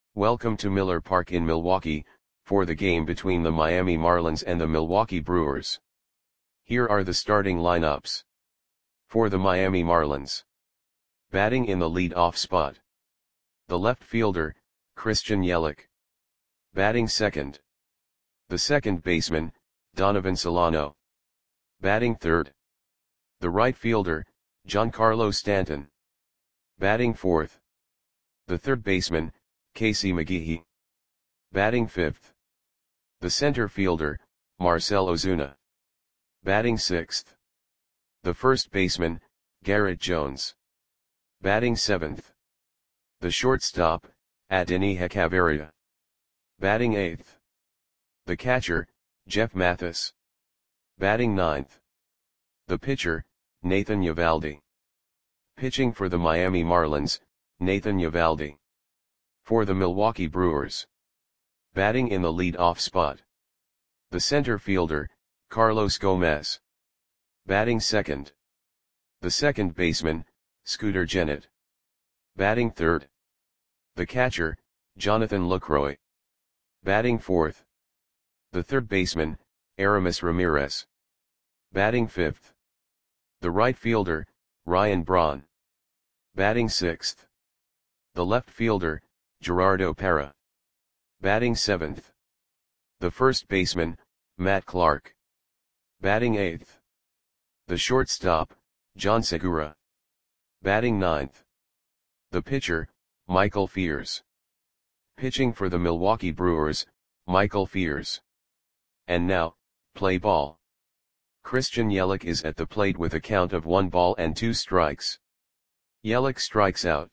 Welcome to Miller Park in Milwaukee, for the game between the Miami Marlins and the Milwaukee Brewers. Here are the starting lineups. For the Miami Marlins. Batting in the lead-off spot. The left fielder, Christian Yelich. Batting second. The second baseman, Donovan Solano. Batting third. The right fielder, Giancarlo Stanton. Batting fourth. The third baseman, Casey McGehee. Batting fifth. The center fielder, Marcell Ozuna. Batting sixth. The first baseman, Garrett Jones. Batting seventh. The shortstop, Adeiny Hechavarria. Batting eighth. The catcher, Jeff Mathis. Batting ninth. The pitcher, Nathan Eovaldi. Pitching for the Miami Marlins, Nathan Eovaldi. For the Milwaukee Brewers. Batting in the lead-off spot. The center fielder, Carlos Gomez. Batting second. The second baseman, Scooter Gennett. Batting third. The catcher, Jonathan Lucroy. Batting fourth. The third baseman, Aramis Ramirez. Batting fifth. The right fielder, Ryan Braun. Batting sixth. The left fielder, Gerardo Parra. Batting seventh. The first baseman, Matt Clark. Batting eighth. The shortstop, John Segura. Batting ninth. The pitcher, Michael Fiers. Pitching for the Milwaukee Brewers, Michael Fiers. And now, play ball. Christian Yelich is at the plate with a count of 1 ball and 2 strikes. Yelich strikes out.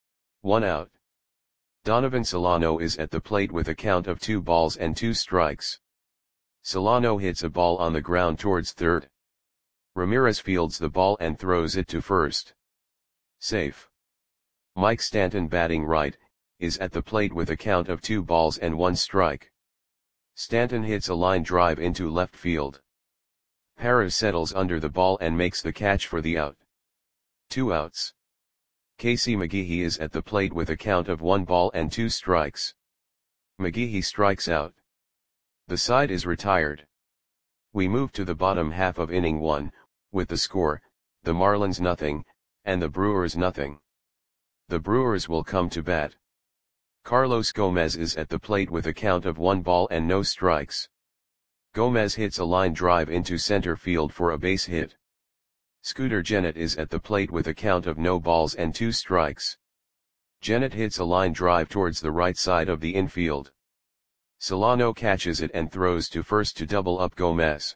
1 out. Donovan Solano is at the plate with a count of 2 balls and 2 strikes. Solano hits a ball on the ground towards third. Ramirez fields the ball and throws it to first. Safe. Mike Stanton, batting right, is at the plate with a count of 2 balls and 1 strike. Stanton hits a line drive into left field. Parra settles under the ball and makes the catch for the out. 2 outs. Casey McGehee is at the plate with a count of 1 ball and 2 strikes. McGehee strikes out. The side is retired. We move to the bottom half of inning 1, with the score, the Marlins nothing, and the Brewers nothing. The Brewers will come to bat. Carlos Gomez is at the plate with a count of 1 ball and no strikes. Gomez hits a line drive into center field for a base hit. Scooter Gennett is at the plate with a count of no balls and 2 strikes. Gennett hits a line drive towards the right side of the infield. Solano catches it and throws to first to double up Gomez.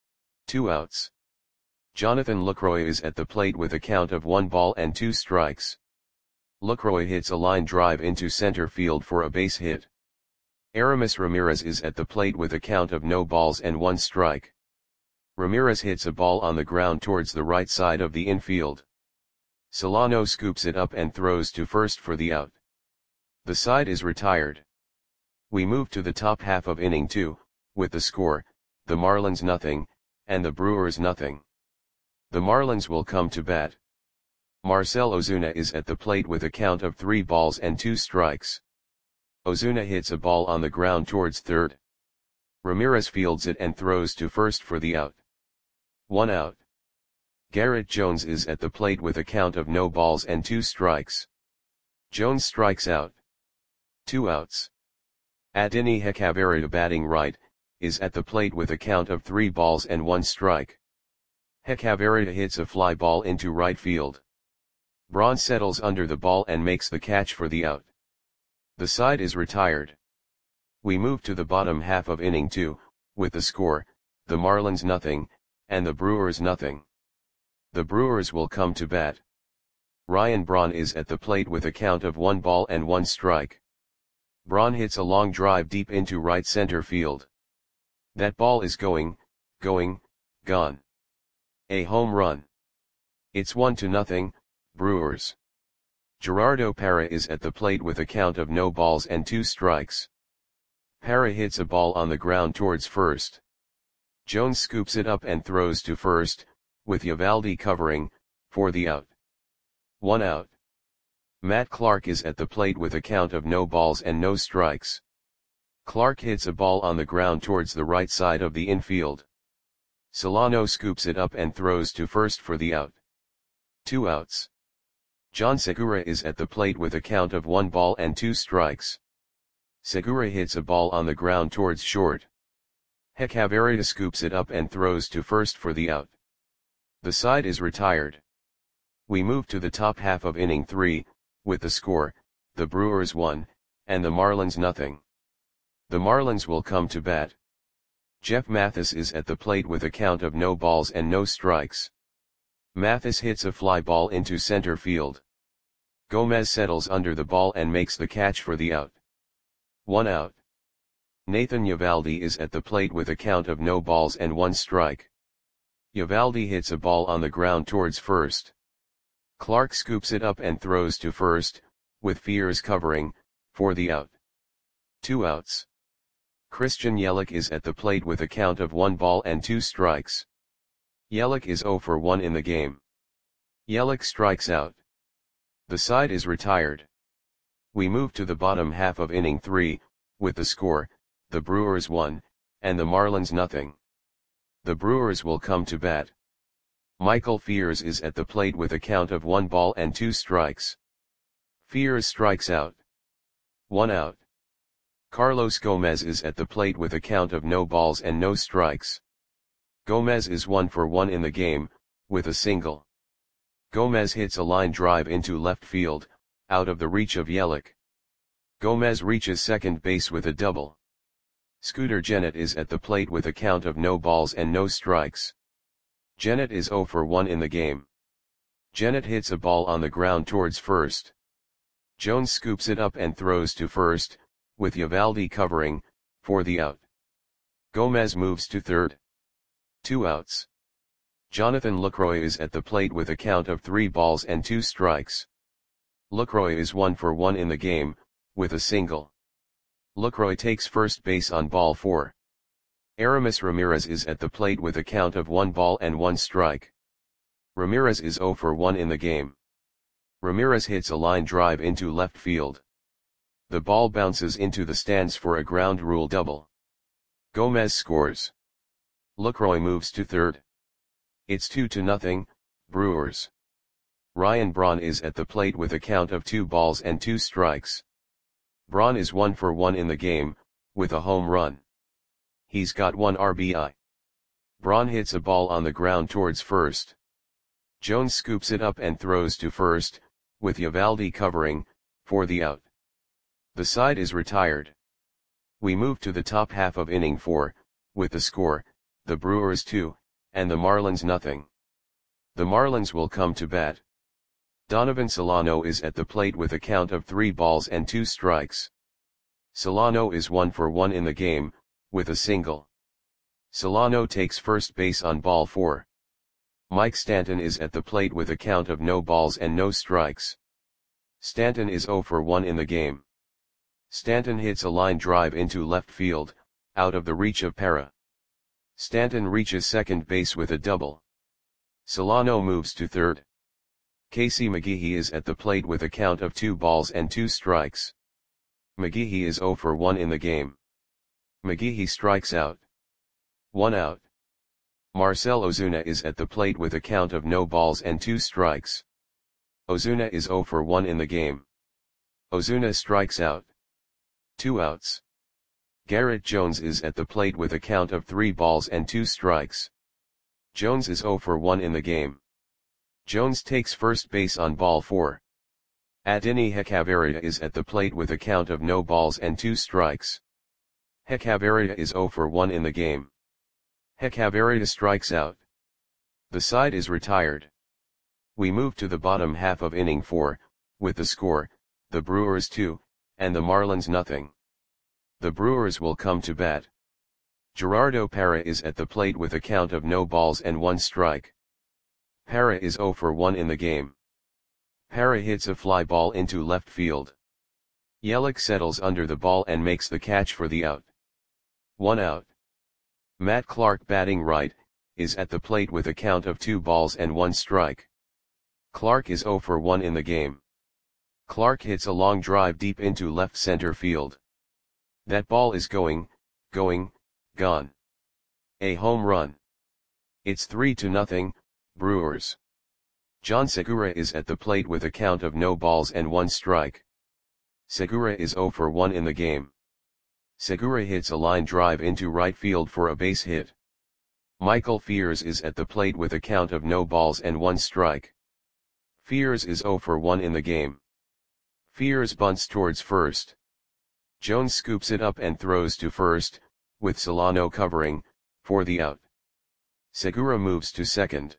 2 outs. Jonathan Lucroy is at the plate with a count of 1 ball and 2 strikes. Lucroy hits a line drive into center field for a base hit. Aramis Ramirez is at the plate with a count of no balls and 1 strike. Ramirez hits a ball on the ground towards the right side of the infield. Solano scoops it up and throws to first for the out. The side is retired. We move to the top half of inning 2, with the score, the Marlins nothing, and the Brewers nothing. The Marlins will come to bat. Marcell Ozuna is at the plate with a count of 3 balls and 2 strikes. Ozuna hits a ball on the ground towards third. Ramirez fields it and throws to first for the out. 1 out. Garrett Jones is at the plate with a count of no balls and 2 strikes. Jones strikes out. 2 outs. Adeiny Hechavarria, batting right, is at the plate with a count of 3 balls and 1 strike. Hechavarria hits a fly ball into right field. Braun settles under the ball and makes the catch for the out. The side is retired. We move to the bottom half of inning 2, with the score, the Marlins nothing, and the Brewers nothing. The Brewers will come to bat. Ryan Braun is at the plate with a count of 1 ball and 1 strike. Braun hits a long drive deep into right center field. That ball is gone. A home run. It's 1-0, Brewers. Gerardo Parra is at the plate with a count of no balls and 2 strikes. Parra hits a ball on the ground towards first. Jones scoops it up and throws to first, with Eovaldi covering, for the out. 1 out. Matt Clark is at the plate with a count of no balls and no strikes. Clark hits a ball on the ground towards the right side of the infield. Solano scoops it up and throws to first for the out. 2 outs. John Segura is at the plate with a count of 1 ball and 2 strikes. Segura hits a ball on the ground towards short. Hechavarria scoops it up and throws to first for the out. The side is retired. We move to the top half of inning 3, with the score, the Brewers 1, and the Marlins nothing. The Marlins will come to bat. Jeff Mathis is at the plate with a count of no balls and no strikes. Mathis hits a fly ball into center field. Gomez settles under the ball and makes the catch for the out. 1 out. Nathan Eovaldi is at the plate with a count of no balls and 1 strike. Eovaldi hits a ball on the ground towards first. Clark scoops it up and throws to first, with Fears covering, for the out. 2 outs. Christian Yelich is at the plate with a count of 1 ball and 2 strikes. Yelich is 0 for 1 in the game. Yelich strikes out. The side is retired. We move to the bottom half of inning 3, with the score, the Brewers 1, and the Marlins nothing. The Brewers will come to bat. Michael Fears is at the plate with a count of 1 ball and 2 strikes. Fears strikes out. 1 out. Carlos Gomez is at the plate with a count of no balls and no strikes. Gomez is 1 for 1 in the game, with a single. Gomez hits a line drive into left field, out of the reach of Yelich. Gomez reaches second base with a double. Scooter Gennett is at the plate with a count of no balls and no strikes. Gennett is 0 for 1 in the game. Gennett hits a ball on the ground towards first. Jones scoops it up and throws to first, with Eovaldi covering, for the out. Gomez moves to third. 2 outs. Jonathan Lucroy is at the plate with a count of 3 balls and 2 strikes. Lucroy is 1 for 1 in the game, with a single. Lucroy takes first base on ball 4. Aramis Ramirez is at the plate with a count of 1 ball and 1 strike. Ramirez is 0 for 1 in the game. Ramirez hits a line drive into left field. The ball bounces into the stands for a ground rule double. Gomez scores. Lucroy moves to third. It's 2-0, Brewers. Ryan Braun is at the plate with a count of 2 balls and 2 strikes. Braun is 1 for 1 in the game, with a home run. He's got 1 RBI. Braun hits a ball on the ground towards first. Jones scoops it up and throws to first, with Eovaldi covering, for the out. The side is retired. We move to the top half of inning 4, with the score, the Brewers 2, and the Marlins nothing. The Marlins will come to bat. Donovan Solano is at the plate with a count of 3 balls and 2 strikes. Solano is 1 for 1 in the game, with a single. Solano takes first base on ball 4. Mike Stanton is at the plate with a count of no balls and no strikes. Stanton is 0 for 1 in the game. Stanton hits a line drive into left field, out of the reach of Parra. Stanton reaches second base with a double. Solano moves to third. Casey McGehee is at the plate with a count of 2 balls and 2 strikes. McGehee is 0 for 1 in the game. McGehee strikes out. 1 out. Marcell Ozuna is at the plate with a count of no balls and 2 strikes. Ozuna is 0 for 1 in the game. Ozuna strikes out. 2 outs. Garrett Jones is at the plate with a count of 3 balls and 2 strikes. Jones is 0 for 1 in the game. Jones takes first base on ball 4. Adeiny Hechavarria is at the plate with a count of no balls and 2 strikes. Hechavarria is 0 for 1 in the game. Hechavarria strikes out. The side is retired. We move to the bottom half of inning 4, with the score, the Brewers 2, and the Marlins nothing. The Brewers will come to bat. Gerardo Parra is at the plate with a count of no balls and 1 strike. Parra is 0 for 1 in the game. Parra hits a fly ball into left field. Yelich settles under the ball and makes the catch for the out. 1 out. Matt Clark, batting right, is at the plate with a count of 2 balls and 1 strike. Clark is 0 for 1 in the game. Clark hits a long drive deep into left center field. That ball is going, gone. A home run. It's 3-0, Brewers. John Segura is at the plate with a count of no balls and 1 strike. Segura is 0 for 1 in the game. Segura hits a line drive into right field for a base hit. Michael Fears is at the plate with a count of no balls and 1 strike. Fears is 0 for 1 in the game. Fears bunts towards first. Jones scoops it up and throws to first, with Solano covering, for the out. Segura moves to second.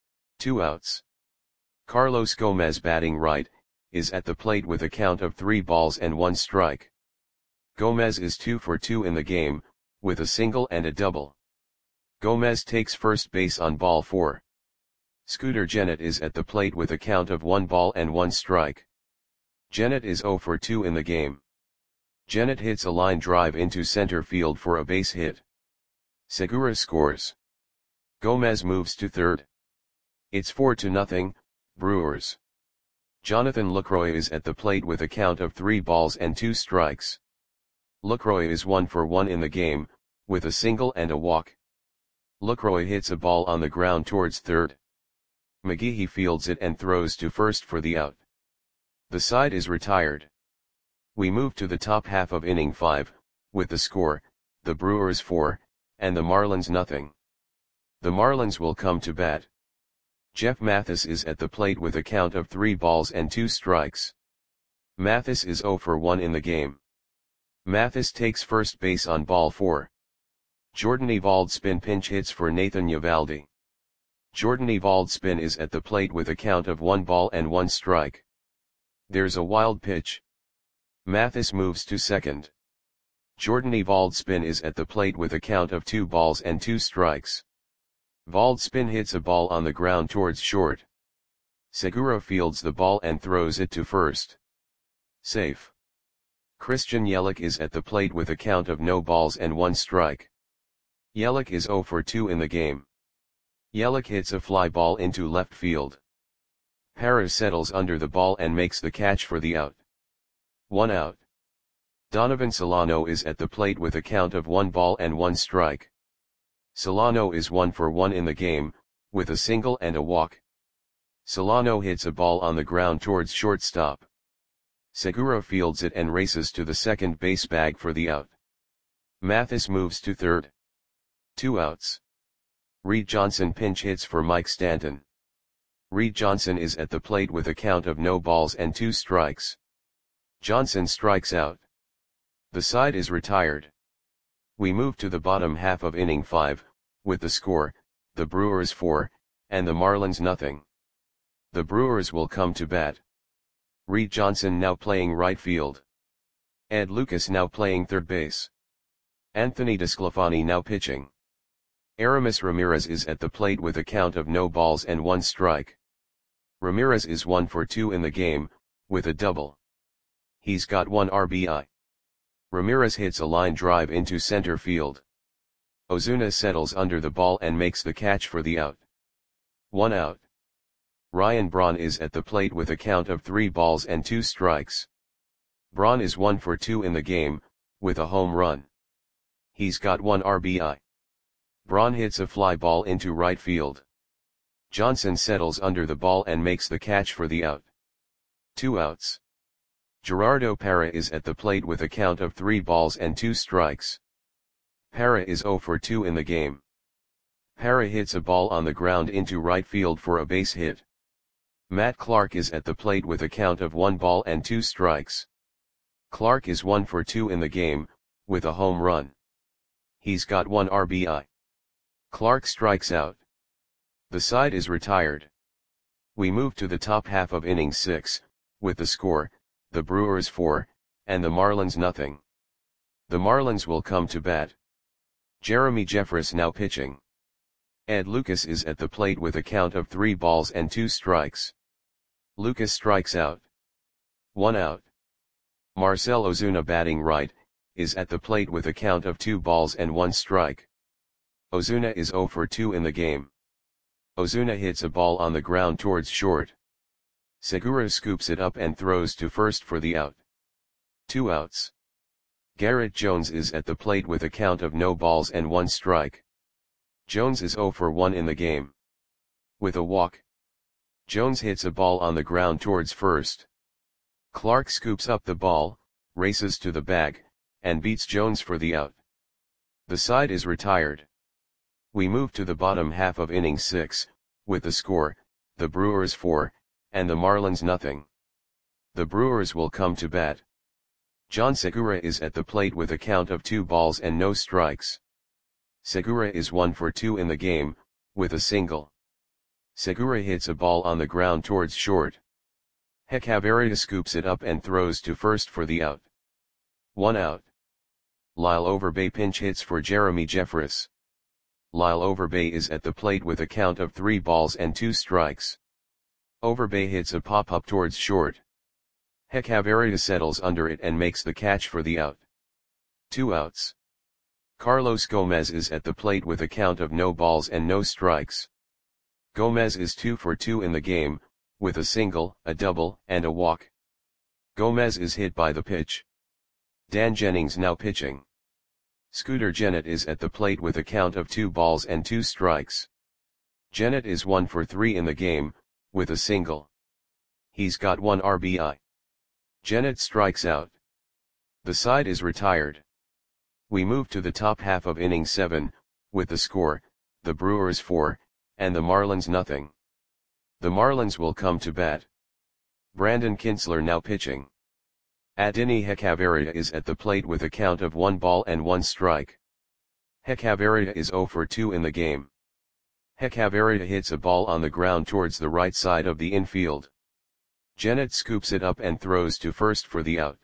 2 outs. Carlos Gomez, batting right, is at the plate with a count of 3 balls and 1 strike. Gomez is 2 for 2 in the game, with a single and a double. Gomez takes first base on ball 4. Scooter Gennett is at the plate with a count of 1 ball and 1 strike. Gennett is 0 for 2 in the game. Gennett hits a line drive into center field for a base hit. Segura scores. Gomez moves to third. It's 4-0, Brewers. Jonathan Lucroy is at the plate with a count of 3 balls and 2 strikes. Lucroy is 1 for 1 in the game, with a single and a walk. Lucroy hits a ball on the ground towards third. McGehee fields it and throws to first for the out. The side is retired. We move to the top half of inning 5, with the score, the Brewers 4, and the Marlins 0. The Marlins will come to bat. Jeff Mathis is at the plate with a count of 3 balls and 2 strikes. Mathis is 0 for 1 in the game. Mathis takes first base on ball 4. Jordan Eovaldi spin pinch hits for Nathan Eovaldi. Jordan Eovaldi spin is at the plate with a count of 1 ball and 1 strike. There's a wild pitch. Mathis moves to second. Jordan Eovaldi spin is at the plate with a count of 2 balls and 2 strikes. Eovaldi spin hits a ball on the ground towards short. Segura fields the ball and throws it to first. Safe. Christian Yelich is at the plate with a count of no balls and 1 strike. Yelich is 0 for 2 in the game. Yelich hits a fly ball into left field. Parra settles under the ball and makes the catch for the out. 1 out. Donovan Solano is at the plate with a count of 1 ball and 1 strike. Solano is 1 for 1 in the game, with a single and a walk. Solano hits a ball on the ground towards shortstop. Segura fields it and races to the second base bag for the out. Mathis moves to third. 2 outs. Reed Johnson pinch hits for Mike Stanton. Reed Johnson is at the plate with a count of no balls and 2 strikes. Johnson strikes out. The side is retired. We move to the bottom half of inning 5, with the score, the Brewers 4, and the Marlins 0. The Brewers will come to bat. Reed Johnson now playing right field. Ed Lucas now playing third base. Anthony DeSclafani now pitching. Aramis Ramirez is at the plate with a count of no balls and 1 strike. Ramirez is 1 for 2 in the game, with a double. He's got 1 RBI. Ramirez hits a line drive into center field. Ozuna settles under the ball and makes the catch for the out. 1 out. Ryan Braun is at the plate with a count of 3 balls and 2 strikes. Braun is 1 for 2 in the game, with a home run. He's got 1 RBI. Braun hits a fly ball into right field. Johnson settles under the ball and makes the catch for the out. 2 outs. Gerardo Parra is at the plate with a count of 3 balls and 2 strikes. Parra is 0 for 2 in the game. Parra hits a ball on the ground into right field for a base hit. Matt Clark is at the plate with a count of 1 ball and 2 strikes. Clark is 1 for 2 in the game, with a home run. He's got 1 RBI. Clark strikes out. The side is retired. We move to the top half of inning 6, with the score, the Brewers 4, and the Marlins 0. The Marlins will come to bat. Jeremy Jeffress now pitching. Ed Lucas is at the plate with a count of 3 balls and 2 strikes. Lucas strikes out. 1 out. Marcell Ozuna batting right, is at the plate with a count of 2 balls and 1 strike. Ozuna is 0 for 2 in the game. Ozuna hits a ball on the ground towards short. Segura scoops it up and throws to first for the out. 2 outs. Garrett Jones is at the plate with a count of no balls and 1 strike. Jones is 0 for 1 in the game. With a walk, Jones hits a ball on the ground towards first. Clark scoops up the ball, races to the bag, and beats Jones for the out. The side is retired. We move to the bottom half of inning 6, with the score, the Brewers 4, and the Marlins nothing. The Brewers will come to bat. John Segura is at the plate with a count of 2 balls and no strikes. Segura is 1 for 2 in the game, with a single. Segura hits a ball on the ground towards short. Hechavarria scoops it up and throws to first for the out. 1 out. Lyle Overbay pinch hits for Jeremy Jeffress. Lyle Overbay is at the plate with a count of 3 balls and 2 strikes. Overbay hits a pop-up towards short. Hechavarria settles under it and makes the catch for the out. 2 outs. Carlos Gomez is at the plate with a count of no balls and no strikes. Gomez is 2 for 2 in the game, with a single, a double, and a walk. Gomez is hit by the pitch. Dan Jennings now pitching. Scooter Gennett is at the plate with a count of 2 balls and 2 strikes. Gennett is 1 for 3 in the game, with a single. He's got 1 RBI. Gennett strikes out. The side is retired. We move to the top half of inning 7, with the score, the Brewers 4, and the Marlins nothing. The Marlins will come to bat. Brandon Kintzler now pitching. Adeiny Hechavarria is at the plate with a count of 1 ball and 1 strike. Hechavarria is 0 for 2 in the game. Hechavarria hits a ball on the ground towards the right side of the infield. Gennett scoops it up and throws to first for the out.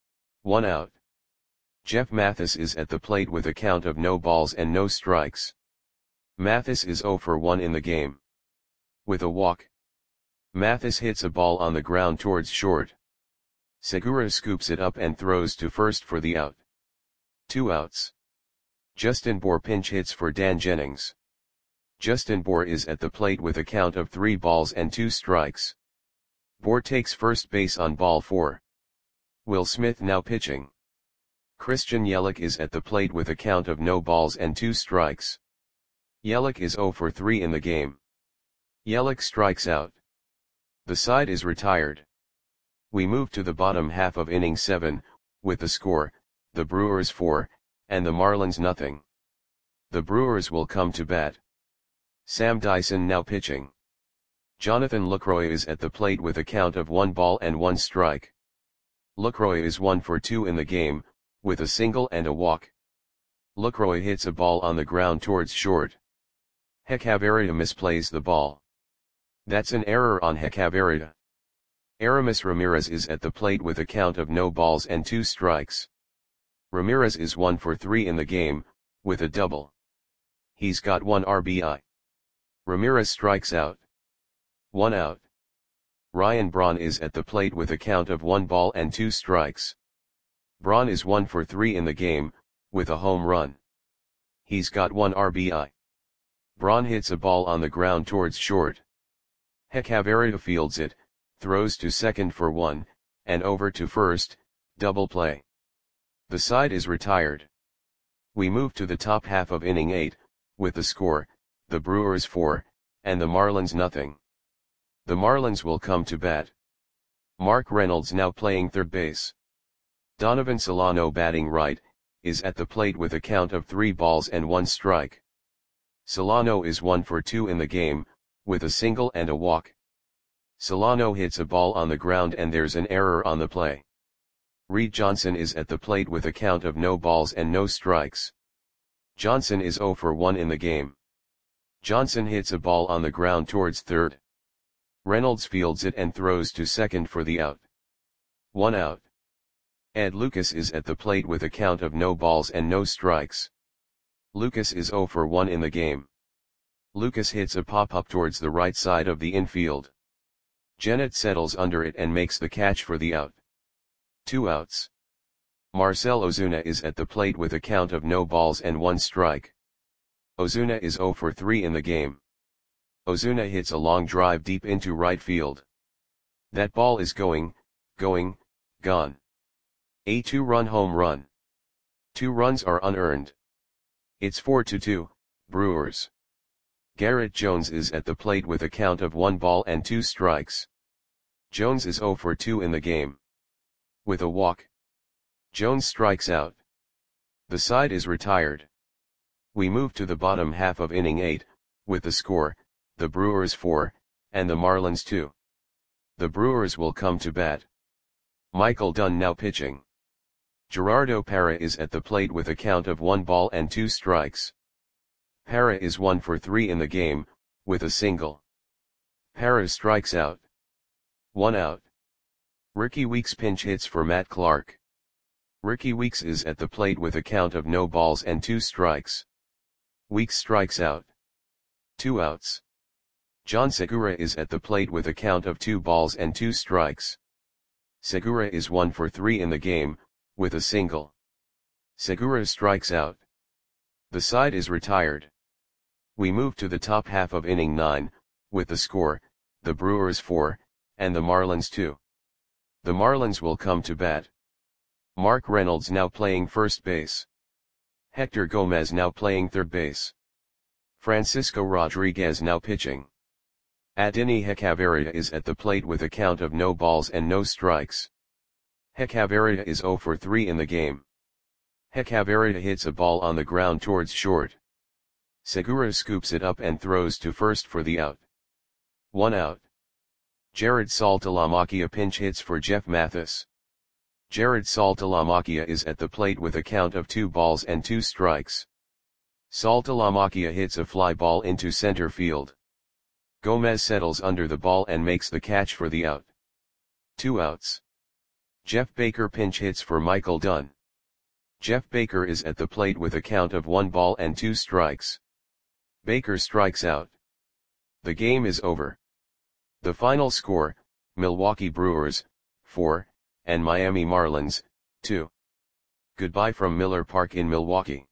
1 out. Jeff Mathis is at the plate with a count of no balls and no strikes. Mathis is 0 for 1 in the game. With a walk, Mathis hits a ball on the ground towards short. Segura scoops it up and throws to first for the out. 2 outs. Justin Bour pinch hits for Dan Jennings. Justin Bour is at the plate with a count of 3 balls and 2 strikes. Bour takes first base on ball 4. Will Smith now pitching. Christian Yelich is at the plate with a count of no balls and 2 strikes. Yelich is 0 for 3 in the game. Yelich strikes out. The side is retired. We move to the bottom half of inning 7, with the score, the Brewers 4, and the Marlins nothing. The Brewers will come to bat. Sam Dyson now pitching. Jonathan Lucroy is at the plate with a count of 1 ball and 1 strike. Lucroy is 1 for 2 in the game, with a single and a walk. Lucroy hits a ball on the ground towards short. Hechavarria misplays the ball. That's an error on Hechavarria. Aramis Ramirez is at the plate with a count of no balls and 2 strikes. Ramirez is 1 for 3 in the game, with a double. He's got 1 RBI. Ramirez strikes out. 1 out. Ryan Braun is at the plate with a count of 1 ball and 2 strikes. Braun is 1 for 3 in the game, with a home run. He's got 1 RBI. Braun hits a ball on the ground towards short. Hechavarria fields it, throws to second for 1, and over to first, double play. The side is retired. We move to the top half of inning 8, with the score, the Brewers 4, and the Marlins nothing. The Marlins will come to bat. Mark Reynolds now playing third base. Donovan Solano batting right, is at the plate with a count of 3 balls and 1 strike. Solano is 1 for 2 in the game, with a single and a walk. Solano hits a ball on the ground and there's an error on the play. Reed Johnson is at the plate with a count of no balls and no strikes. Johnson is 0 for 1 in the game. Johnson hits a ball on the ground towards third. Reynolds fields it and throws to second for the out. 1 out. Ed Lucas is at the plate with a count of no balls and no strikes. Lucas is 0 for 1 in the game. Lucas hits a pop-up towards the right side of the infield. Gennett settles under it and makes the catch for the out. 2 outs. Marcell Ozuna is at the plate with a count of no balls and 1 strike. Ozuna is 0 for 3 in the game. Ozuna hits a long drive deep into right field. That ball is going, gone. A 2-run home run. 2 runs are unearned. It's 4-2, Brewers. Garrett Jones is at the plate with a count of 1 ball and 2 strikes. Jones is 0 for 2 in the game. With a walk, Jones strikes out. The side is retired. We move to the bottom half of inning 8, with the score, the Brewers 4, and the Marlins 2. The Brewers will come to bat. Michael Dunn now pitching. Gerardo Parra is at the plate with a count of 1 ball and 2 strikes. Parra is 1 for 3 in the game, with a single. Parra strikes out. 1 out. Ricky Weeks pinch hits for Matt Clark. Ricky Weeks is at the plate with a count of no balls and 2 strikes. Weeks strikes out. 2 outs. John Segura is at the plate with a count of 2 balls and 2 strikes. Segura is 1 for 3 in the game, with a single. Segura strikes out. The side is retired. We move to the top half of inning 9, with the score, the Brewers 4, and the Marlins 2. The Marlins will come to bat. Mark Reynolds now playing first base. Hector Gomez now playing third base. Francisco Rodriguez now pitching. Adeiny Hechavarria is at the plate with a count of no balls and no strikes. Hechavarria is 0 for 3 in the game. Hechavarria hits a ball on the ground towards short. Segura scoops it up and throws to first for the out. 1 out. Jared Saltalamacchia pinch hits for Jeff Mathis. Jared Saltalamacchia is at the plate with a count of 2 balls and 2 strikes. Saltalamacchia hits a fly ball into center field. Gomez settles under the ball and makes the catch for the out. 2 outs. Jeff Baker pinch hits for Michael Dunn. Jeff Baker is at the plate with a count of 1 ball and 2 strikes. Baker strikes out. The game is over. The final score, Milwaukee Brewers, 4, and Miami Marlins, 2. Goodbye from Miller Park in Milwaukee.